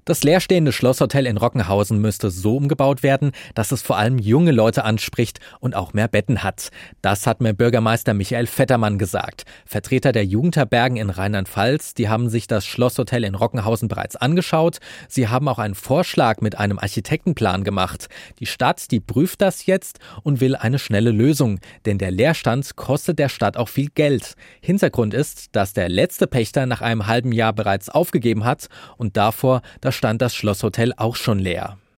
Das leerstehende Schlosshotel in Rockenhausen müsste so umgebaut werden, dass es vor allem junge Leute anspricht und auch mehr Betten hat. Das hat mir Bürgermeister Michael Vettermann gesagt. Vertreter der Jugendherbergen in Rheinland-Pfalz, die haben sich das Schlosshotel in Rockenhausen bereits angeschaut. Sie haben auch einen Vorschlag mit einem Architektenplan gemacht. Die Stadt, die prüft das jetzt und will eine schnelle Lösung. Denn der Leerstand kostet der Stadt auch viel Geld. Hintergrund ist, dass der letzte Pächter nach einem halben Jahr bereits aufgegeben hat und davor, da stand das Schlosshotel auch schon leer.